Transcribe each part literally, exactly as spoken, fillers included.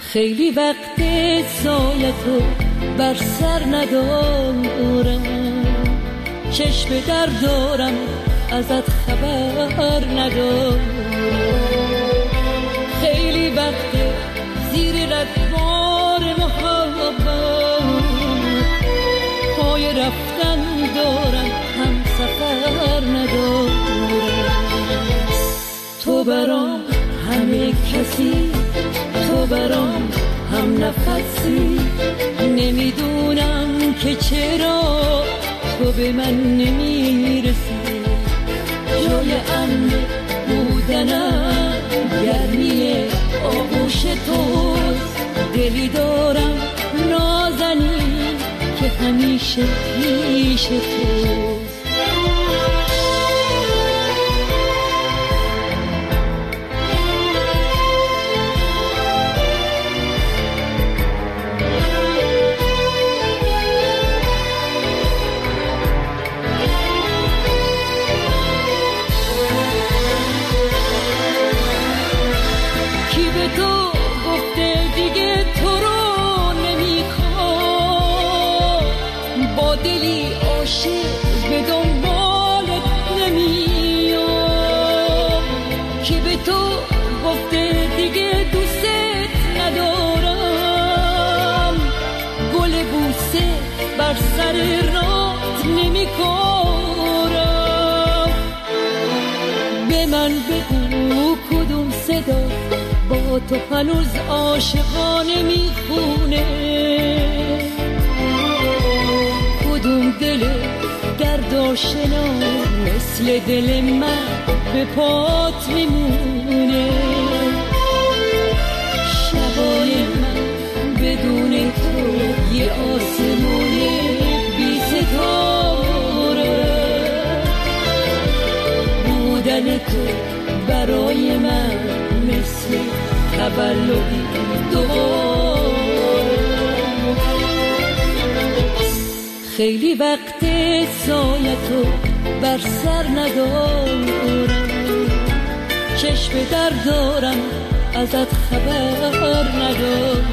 خیلی وقت سایتو بر سر ندارم، چشم در دارم ازت خبر ندارم. خیلی وقت زیر رگبار محبت پای رفتن دارم، هم سفر ندارم. تو برام همه کسی، تو برام هم نفسی، نمیدونم که چرا تو به من نمیرسی. جای امن بودنم گرمی آغوش توست، دلی دارم نازنین که همیشه پیش توست. بر سر رات نمی کارم. به من بگو کدوم صدا با تو هنوز عاشقانه میخونه، کدوم دل دردآشنا مثل دل من به پات میمونه. شبای من بدون تو یه آسمون بی ستاره، بودن تو برای من مثل تولدی دوباره. خیلی وقت سایتو بر سر ندارم، چشم در دارم ازت خبر ندارم.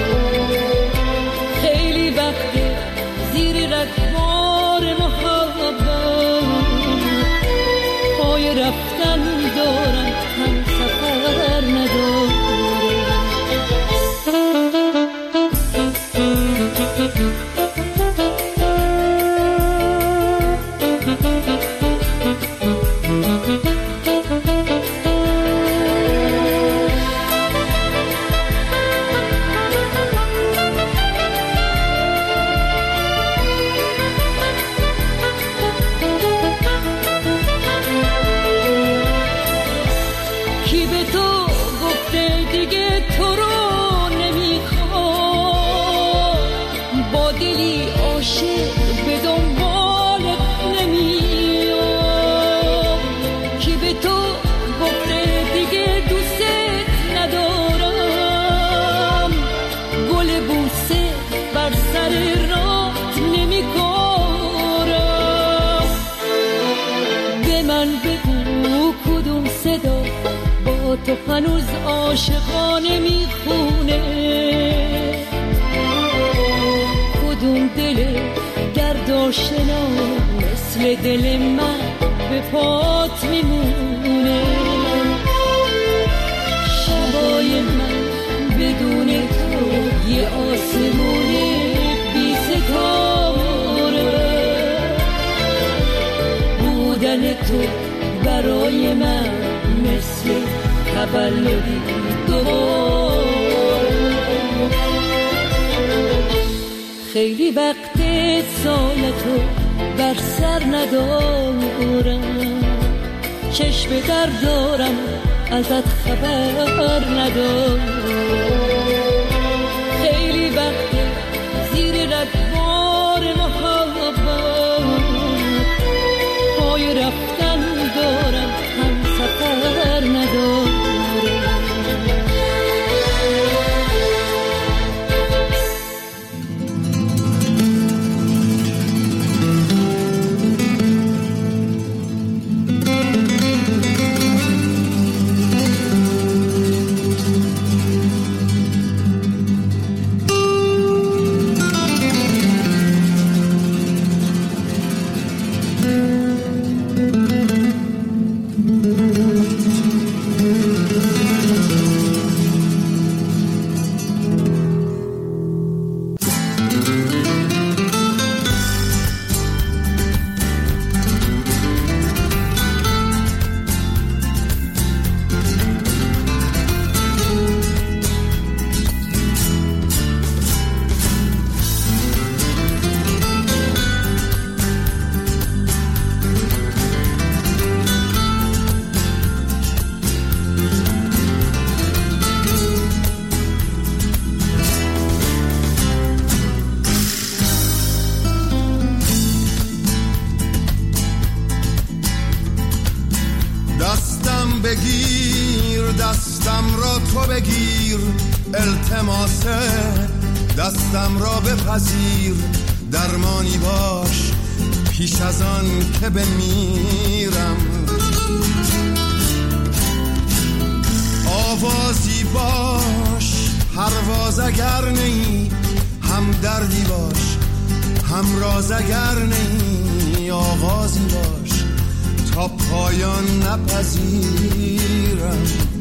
خیلی وقت زیر رگبار محبت پای رفتن دارم، هم سفر ندارم. تو هنوز عاشقانه میخونه، کدوم دل دردآشنا مثل دل من به پات میمونه. شبای من بدون تو یه آسمون بی ستاره، بودن تو برای من مثل تولدی دوباره. خیلی وقت سایتو بر سر ندارم، چشم در دارم ازت خبر ندارم. خیلی وقت زیر رگبار محبت پای رفتن دارم، هم سفر ندارم. دستم را تو بگیر، التماس دستم را بپذیر، درمانی باش پیش از آن که بمیرم. آوازی باش پرواز اگر نی، هم دردی باش هم راز اگر نی، آغازی باش تا پایان نپذیرم.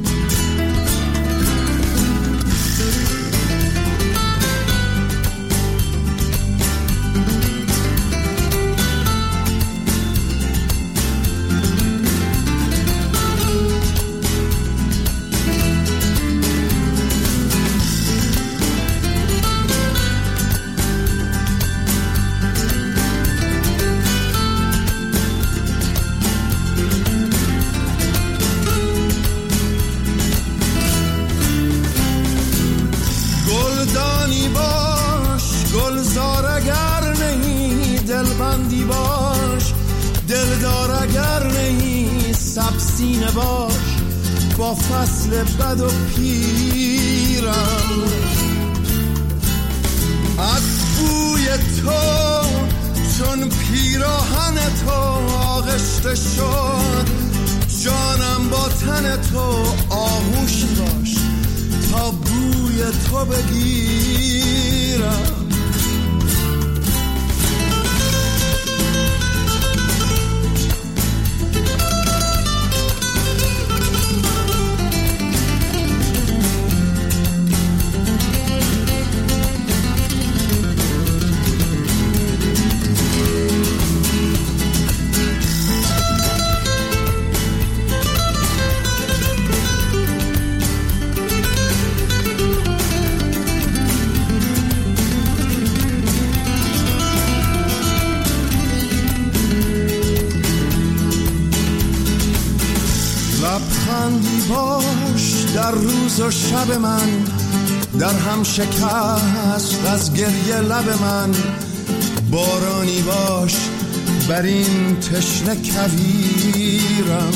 دلبندی باش دلدار اگر نی، سبسینه باش با فصل بد و پیرم. از بوی تو چون پیراهن تو آغشته شد، جانم با تن تو آغوشی باش تا بوی تو بگیرم. لبخندی باش در روز و شب من، در هم شکست از گریه لب من، بارانی باش بر این تشنه کویرم.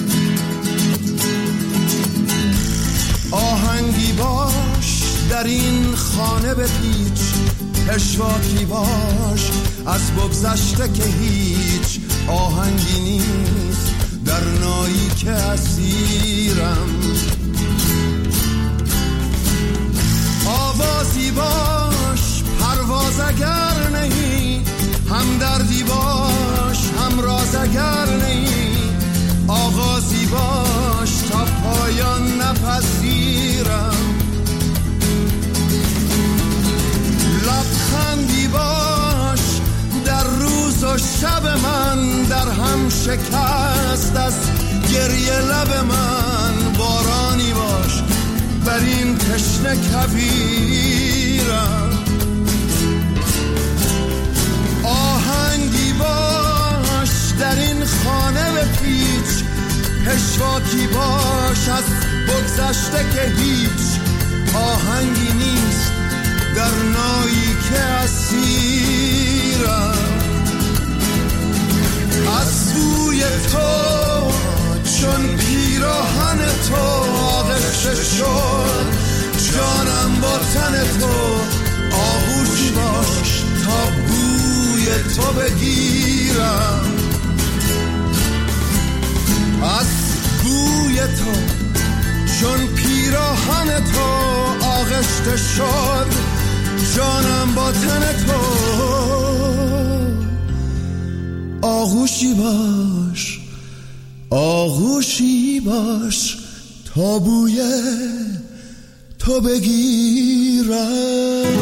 آهنگی باش در این خانه بپیچ، پشواکی باش از بگذشته که هیچ آهنگی نیست در نایی که اسیرم. آوازی باش پرواز اگر نی، هم دردی باش هم راز اگر نی، آغازی باش تا پایان نپذیرم. لبخندی باش در روز و شب من، در هم شکست از گریه لب من، بارانی باش بر این تشنه کویرم. آهنگی باش در این خانه بپیچ، پشواکی باش از بگذشته که هیچ آهنگی نیست در نایی که اسیرم. از بوی تو چون پیراهن تو آغشته شد، جانم با تن تو آغوشی باش تا بوی تو بگیرم. از بوی تو چون پیراهن تو آغشته شد، جانم با تن تو آغوشی باش آغوشی باش تا بوی تو بگیرم.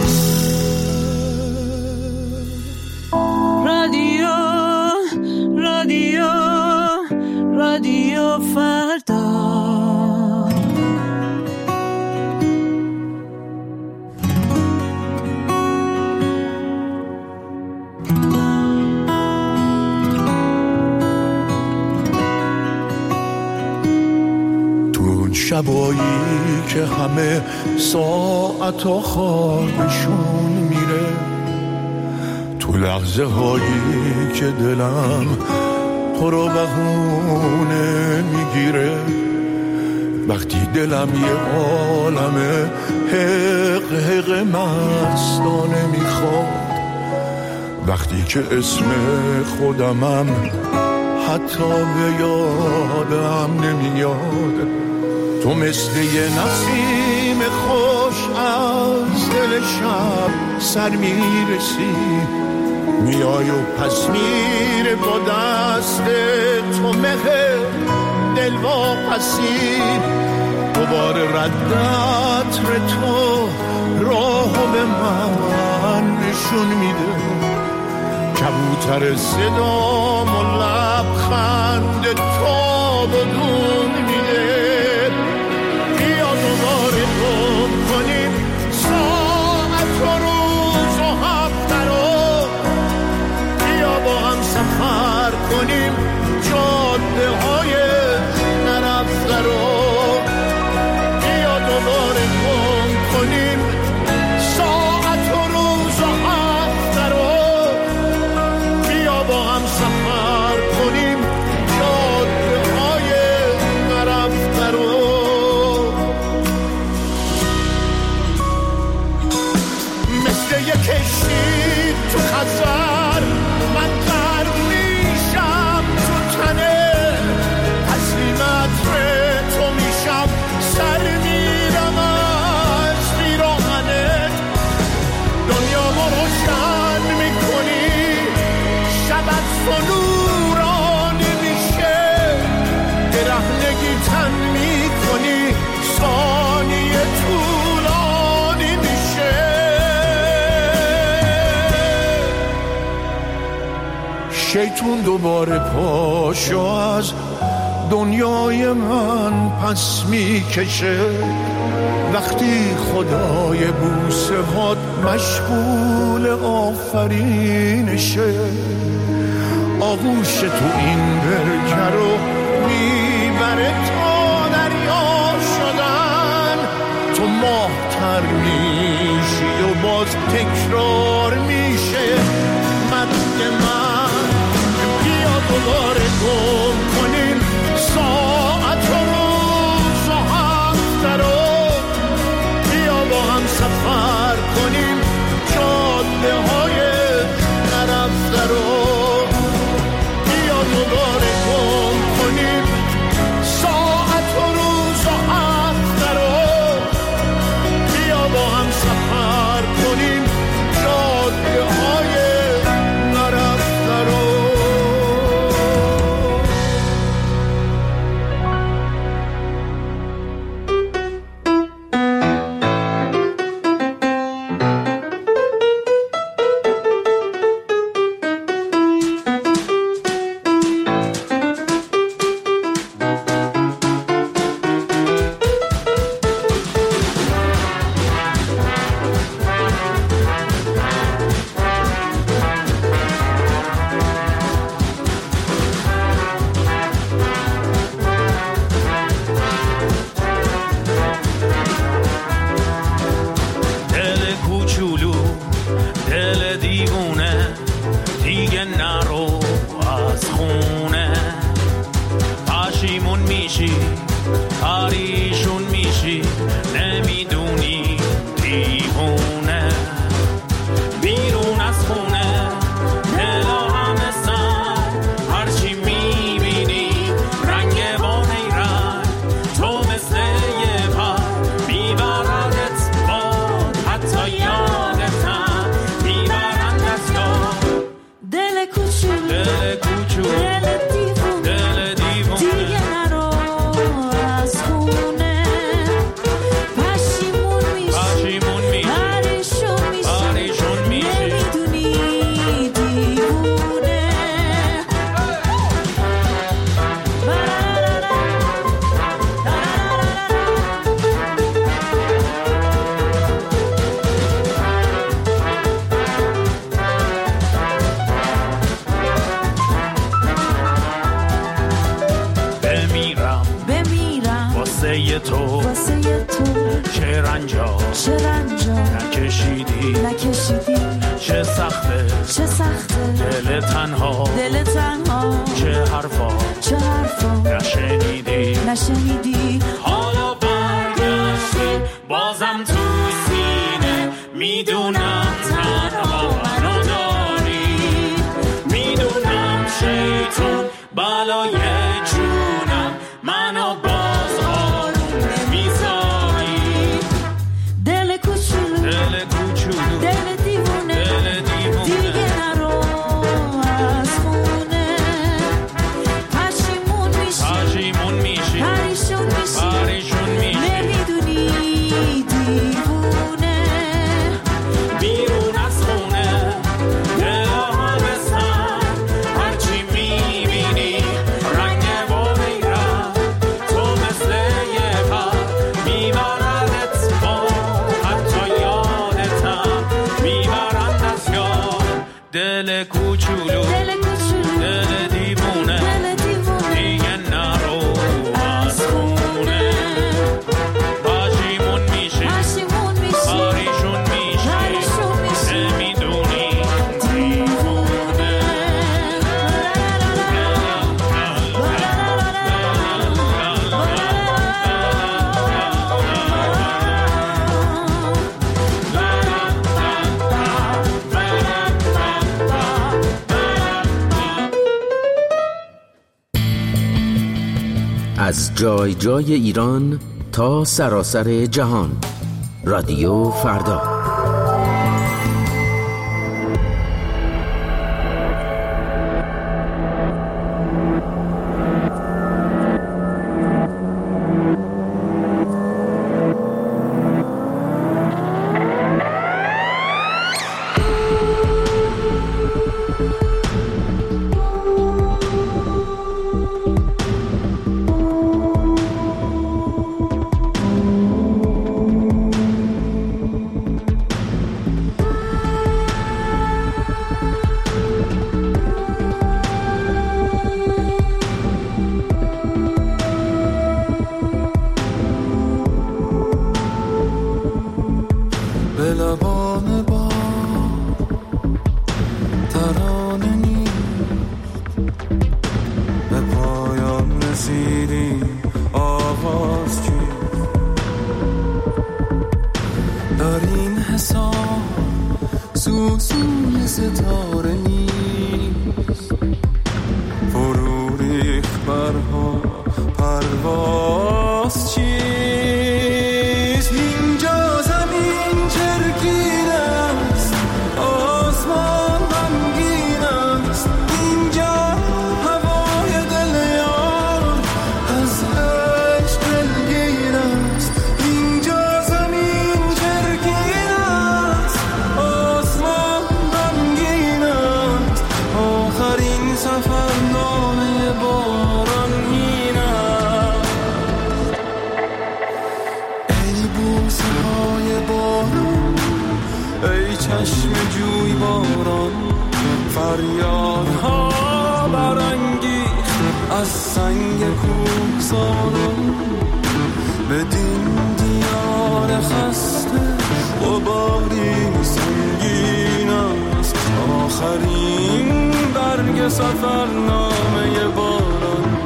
رادیو رادیو رادیو فردا. شبایی که همه ساعت و خوابشون میره، تو لحظه هایی که دلم پر و بهونه میگیره، وقتی دلم یه عالمه حق حق مستانه میخواد، وقتی که اسم خودمم حتی به یادم نمیاد. تو مثل یه نسیم خوش از دل شب سر میرسی، میای و پس میره با دست تو مهر دل واپسی. دوباره ردت ر تو راهو به من نشون میده، کبوتر صدام و لبخند تو بدون میده. بیا دوباره گم کنیم ساعت و روز و هفته رو، بیا با هم سفر کنیم جاده های نرفته رو. بیا دوباره گم کنیم ساعت و روز و هفته رو، بیا با هم سفر کنیم جاده های نرفته رو. مثل یک کشتی تو خزر من غرق میشم تو تنه، تسلیمت ره تو میشم سر میرم از پیراهنت. دنیا ما روشن میکنی شبت تو نورانی میشه، برهنگی تن میکنی ثانیه طولانی میشه. شیطون دوباره پاشو از دنیای من پس میکشه، وقتی خدای بوسه هات مشغول آفرینشه. آغوش تو این برکه رو میبره تا دریا شدن، تو ماه تر میشی و باز تکرار میشه مرگ من. بیا دوباره گم کنیم ساعت و روز و هفته رو، بیا با هم سفر کنیم جاده های نرفته رو. بیا دوباره گم کنیم ساعت و روز و هفته رو، بیا با هم سفر کنیم جاده های نرفته رو. واسه تو واسه تو چه رنجا چه رنجا نکشیدی نکشیدی چه سخته چه سخته دل تنها دل تنها چه حرفا چه حرفا نشنیدی نشنیدی حالا از جای جای ایران تا سراسر جهان. رادیو فردا. سفرنامه باران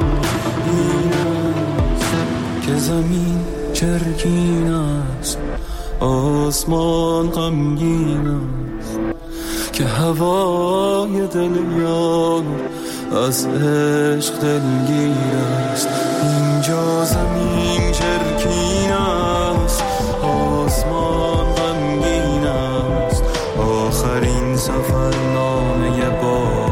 این است که زمین چرکین است، آسمان غمگین است، که هوای دل یار از عشق دلگیر است. اینجا زمین چرکین است، آسمان غمگین است، آخرین سفرنامه باران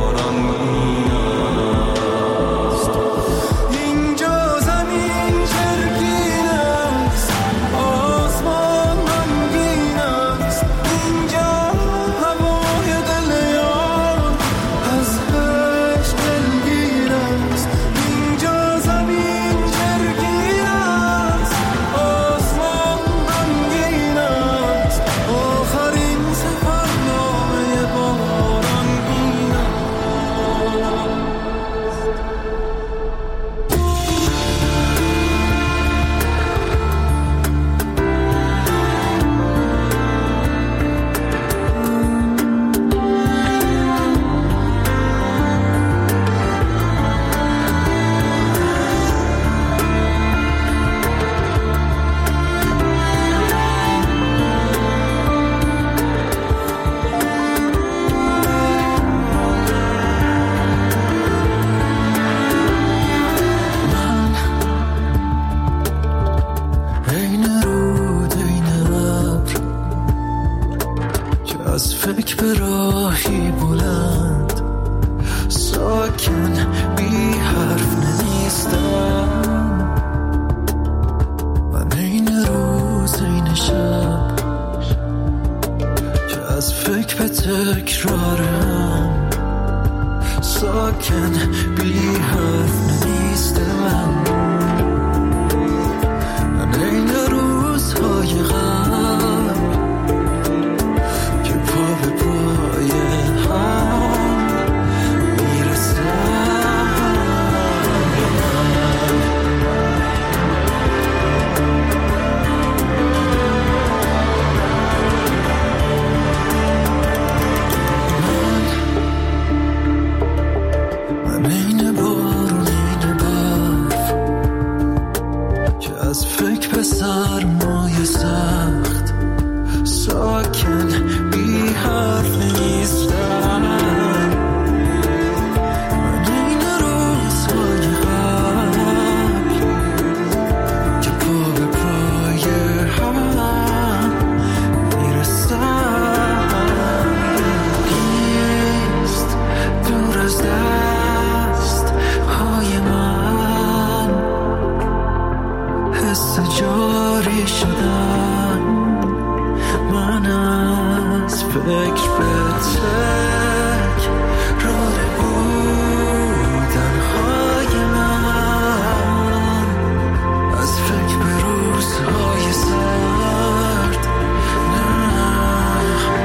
حس جاری شدن من از فکر به تک راه بودن های من از فکر به روزهای سرد نه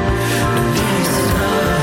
نیستم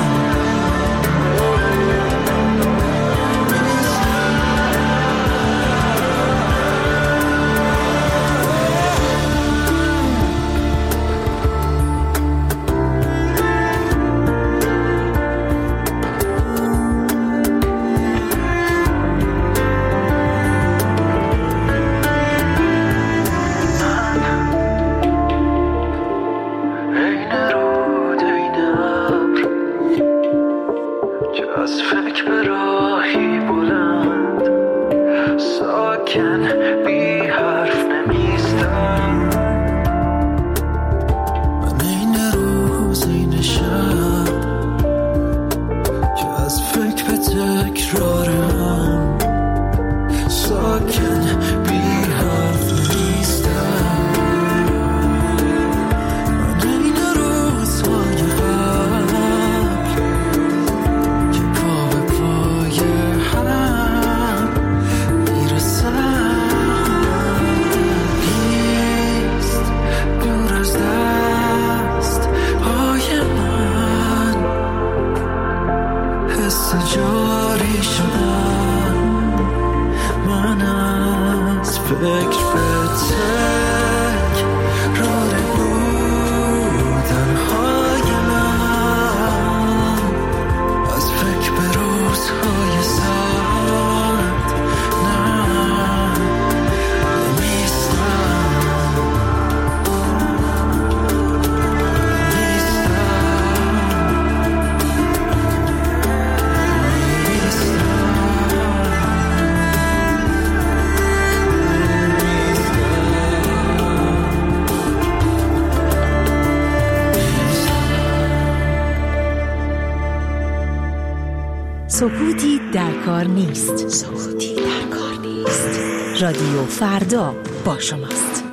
سکوتی در کار نیست. سکوتی در کار نیست. رادیو فردا با شماست.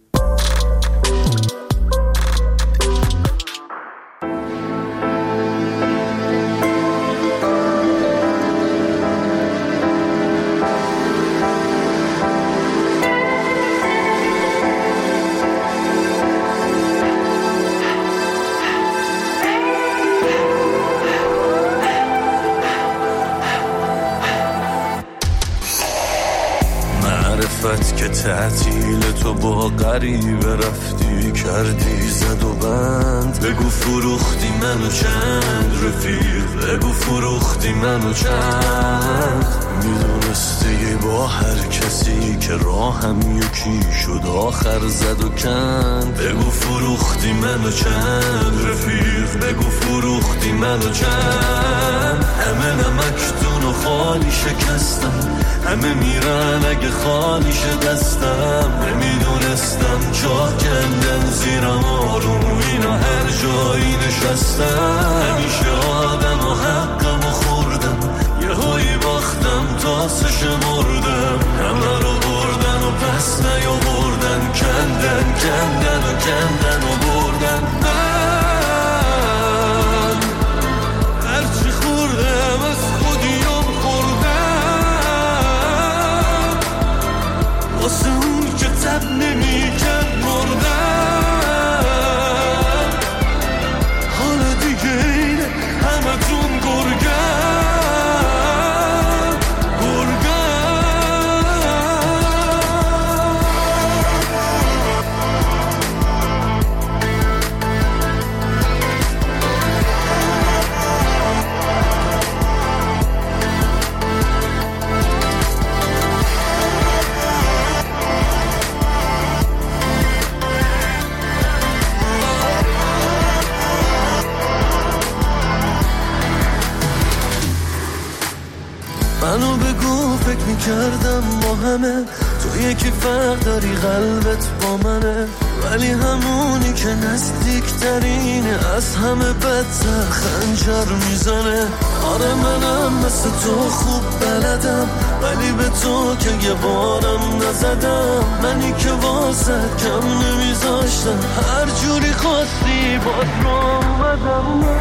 که تعطیل تو با غریبه رفتی کردی زد و بند بگو فروختی منو چند رفیق بگو فروختی منو چند میدونستی با هر کسی که راهم یکی شد آخر زد و کند بگو فروختی منو چند رفیق بگو فروختی منو چند همه نمکتون و خالی شکستم همه میرن اگه خالی شه دستم نمیدونستم جا کندن زیرم آروم اینا هر جایی نشستم همیشه آدم و حقم و خوردم یه هایی باختم تا سش مردم همه رو بردن و پس نیا بردن کندن کندن و کندن و بردن من هرچی خوردم از خودیم خوردم واسه اون که تب نمی کند مردم حالا دیگه اینه همه تون گرگم منو بگو فکر میکردم با همه تو یکی فرق داری قلبت با منه، ولی همونی که نزدیکترینه از همه بدتر خنجر میزنه. آره منم مثل تو خوب بلدم، ولی به تو که یه بارم نزدم. منی که واسه کم نمیذاشتم، هر جوری خواستی باز رو آمدم.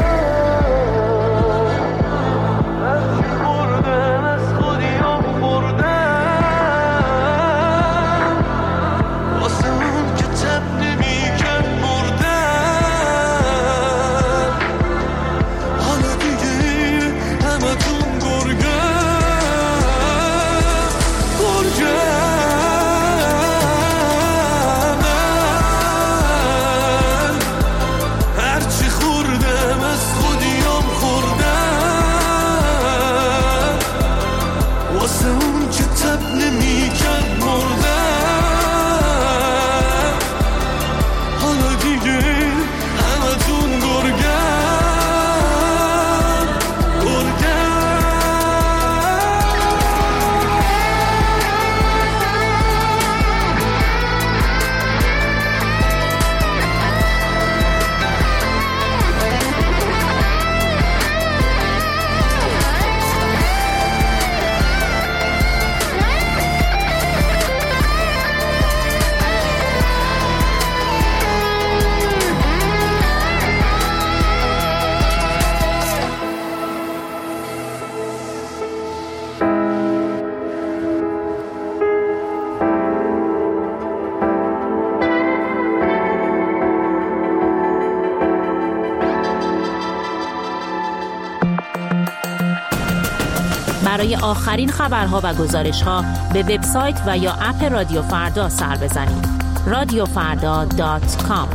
برای آخرین خبرها و گزارش‌ها به وبسایت و یا اپ رادیو فردا سر بزنید. رادیو فردا دات کام.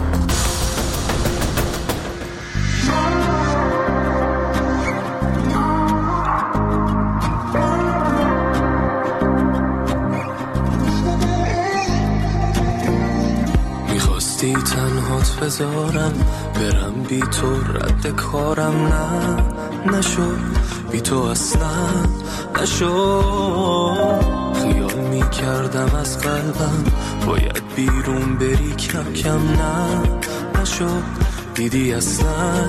میخواستی تنهات بذارم برم بی تو، رد کارم نه نشد، بی تو اصلا نشد. خیال می کردم از قلبم باید بیرون بری، کم کم نه نشد، دیدی اصلا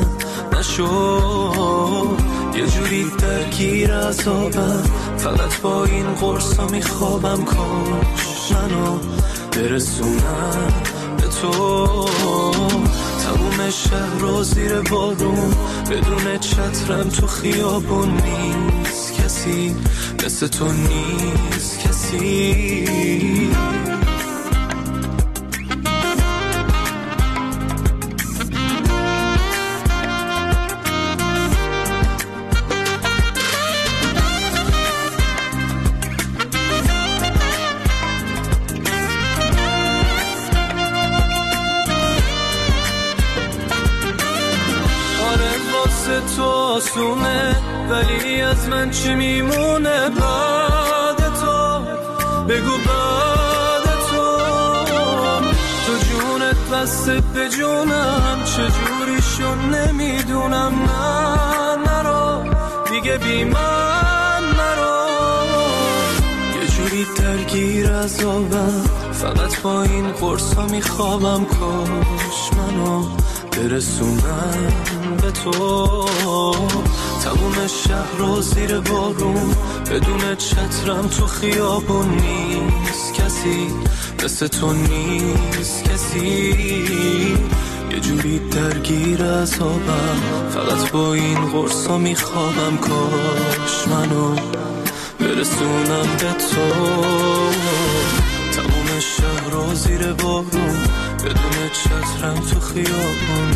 نشد. یه جوری درگیر عذابم، فقط با این قرصا می خوابم. کاش منو برسونم به تو، تموم شهر رو زیر بارون، بدون چترم تو خیابون. نیست کسی مثل تو، نیست کسی. تو آسونه، ولی از من چی میمونه بعد تو؟ بگو بعد تو. تو جونت بسته به جونم، چجوری شون نمیدونم. نه نرو دیگه بی من نرو. یه جوری درگیر عذابم، فقط با این قرصا میخوابم. کاش منو برسونم به تو، تموم شهر رو زیر بارون، بدون چترم تو خیابون. نیست کسی مثل تو، نیست کسی. یه جوری درگیر عذابم، فقط با این قرصا میخوابم. کاش منو برسونم به تو، تموم شهر رو زیر بارون، بدون چترم تو خیابون.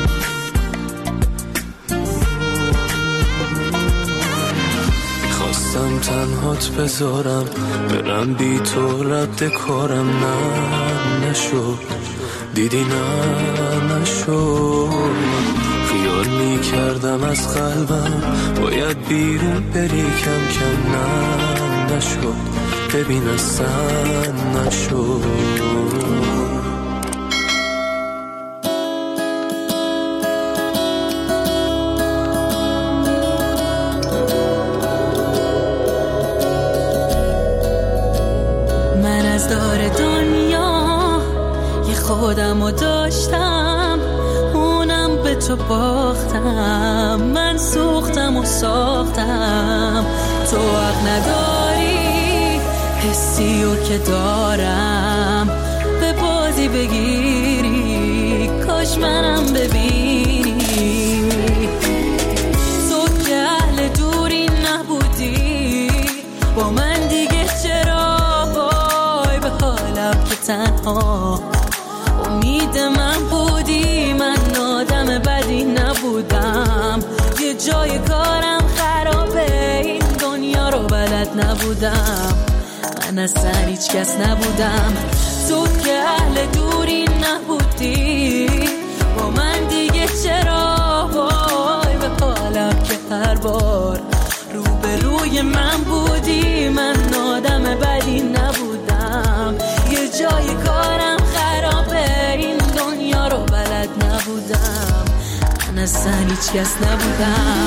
میخواستم تنهات بذارم برم بی تو، رد کارم نه نشد، دیدی نه نشد. خیال میکردم از قلبم باید بیرون بری، کم کم نه نشد، ببین اصلا نشد. رازدار دنیا یه خودمو داشتم، اونم به تو باختم. من سوختم و ساختم، تو حق نداری حسی و که دارم به بازی بگیری. کاش منم ببینی، تو که اهل دوری نبودی با من دیگه چرا؟ وای به حالم که تنها امید من بودی. من آدم بدی نبودم، یه جای کارم خرابه، این دنیا رو بلد نبودم. من اصلا هیچ کس نبودم، تو که اهل دوری نبودی با من دیگه چرا؟ وای به حالم که هر بار رو به روی من بودی. من آدم بدی نبودم، یه جای کارم خرابه، این دنیا رو بلد نبودم. من اصلا هیچ کس نبودم.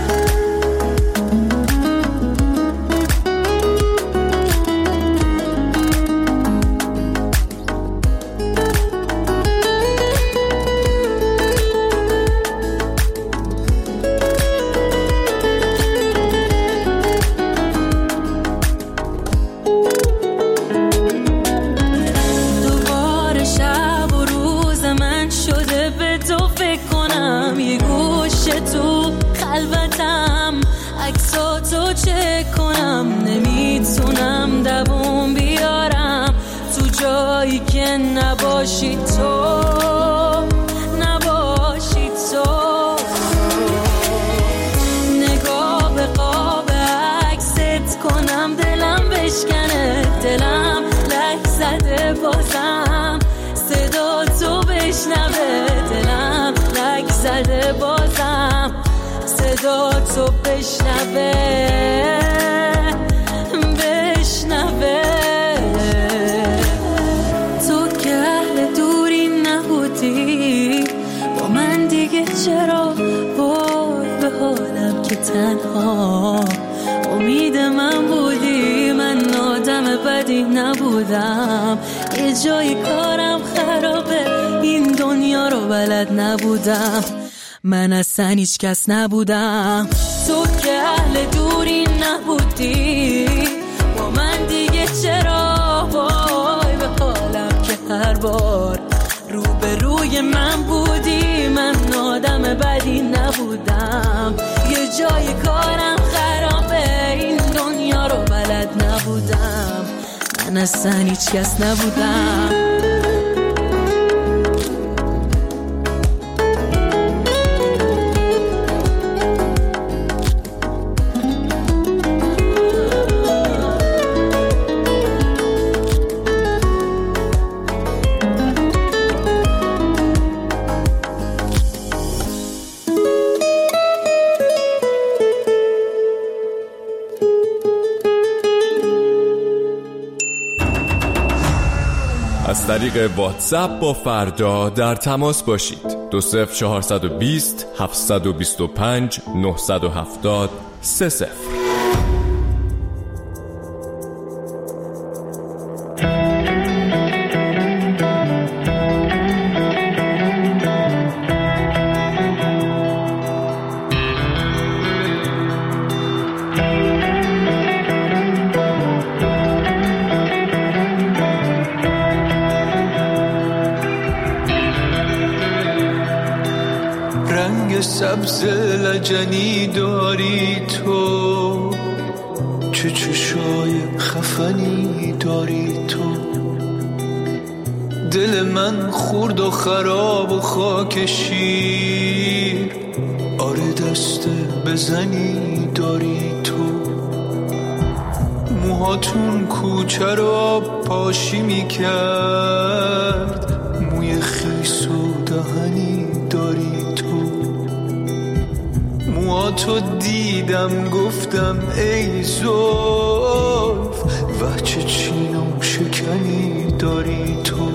تو خلوتم عکساتو چک کنم، نمیتونم دووم بیارم تو جایی که نباشی تو، نباشی تو. نگاه به قاب عکست کنم، دلم بشکنه، دلم لک زده بازم صدا تو بشنوه، دلم لک زده بازم صدا تو بشنوه، بشنوه. تو که اهل دوری نبودی با من دیگه چرا؟ وای به حالم که تنها امید من بودی. من آدم بدی نبودم، یه جای کارم خرابه، این دنیا رو بلد نبودم. من اصلا هیچ کس نبودم، تو که اهل دوری نبودی با من دیگه چرا؟ وای به حالم که هر بار رو به روی من بودی. من آدم بدی نبودم، یه جای کارم خرابه، این دنیا رو بلد نبودم. من اصلا هیچ کس نبودم. از طریق واتساپ با فردا در تماس باشید. دو صفر چهارصد و بیست هفتصد و بیست و پنج نهصد و هفتاد سه صفر. سبز لجنی داری تو، چه چشای خفنی داری تو. دل من خورد و خراب و خاک شیر، آره دست بزنی داری تو. موهاتون کوچه رو پاشی میکرد، موی خیس و دهنی داری تو. موهاتو دیدم گفتم ای زلف، و چه چین و شکنی داری تو.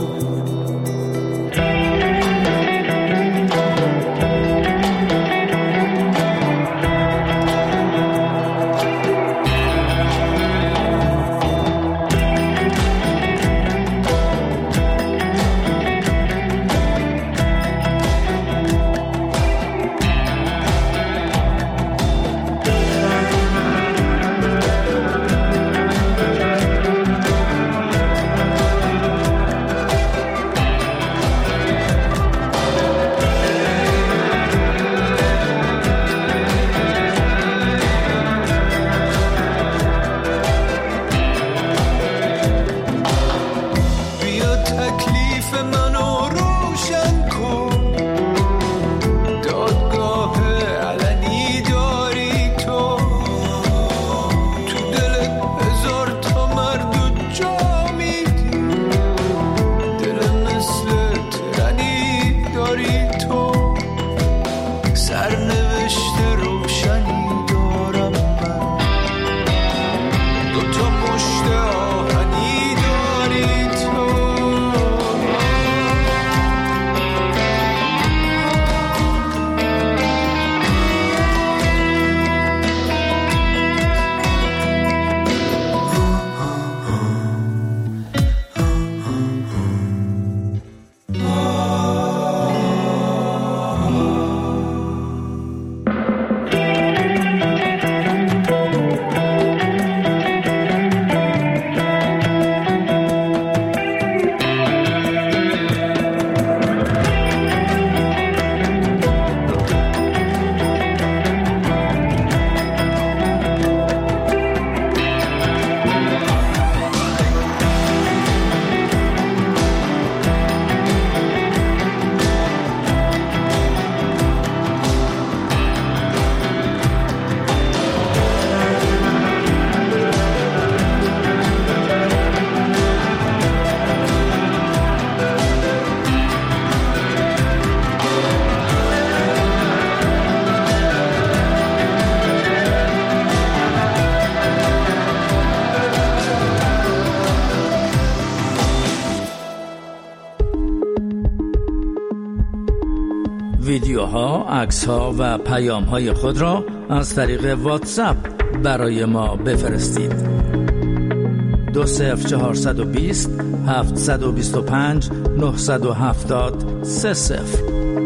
ویدیوها، عکس‌ها و پیام‌های خود را از طریق واتساپ برای ما بفرستید. دو صفر چهارصد و بیست هفتصد و بیست و پنج نهصد و هفتاد سه صفر.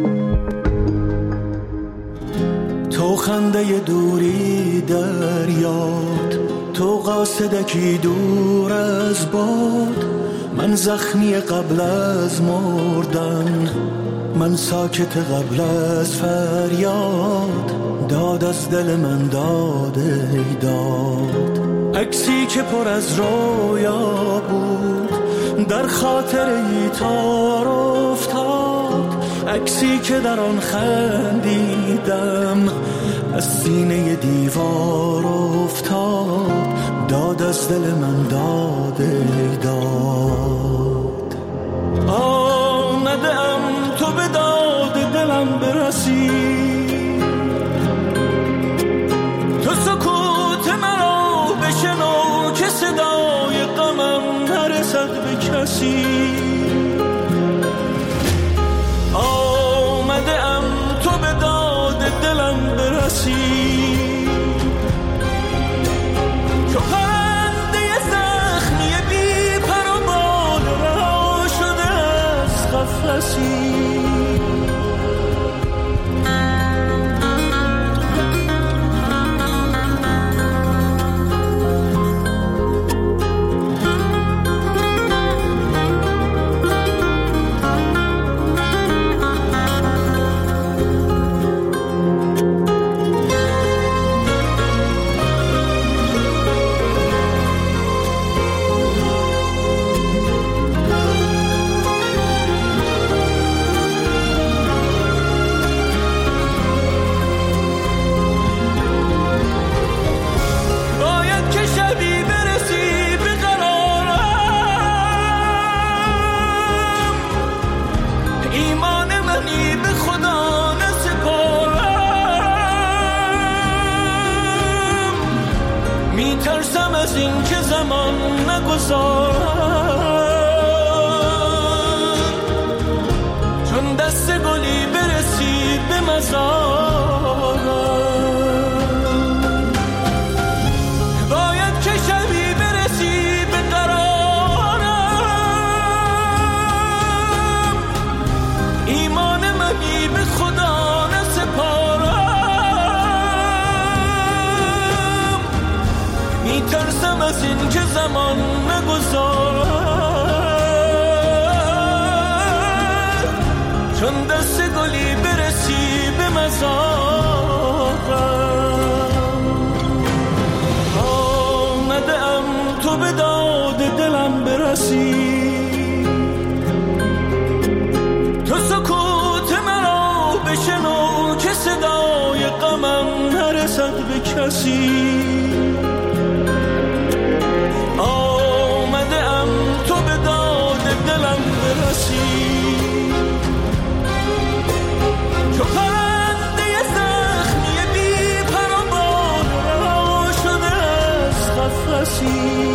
تو خنده دوری در یاد، تو قاصدکی دور از باد، من زخمی قبل از مردن، من ساکت قبل از فریاد، داد از دل من داد ای داد. عکسی که پر از رویا بود در خاطر ای تار افتاد، عکسی که در آن خندیدم از سینه دیوار افتاد، داد از دل من داد ای داد. آمدم تو به داد دلم برسی، تو سکوت مرا بشنو که صدای غمم نرسد به کسی. آمدم تو به داد دلم برسی، تو پرنده زخمی بی پر و بال رها شده از قفسی. میترسم از این که زمان نگذارم، چون دست گلی برسی به مزارم. باید که شبی برسی به قرارم، ایمان منی به خدا نسپارم. میترسم از این که زمان نگذارد، چون دست گلی برسی به مزارم. آمدم تو به داد دلم برسی، تو سکوت مرا بشنو که صدای غمم نرسد به کسی. آمدم تو به داد دلم برسی، تو پرنده زخمی بی پر و بال رها شده از قفسی.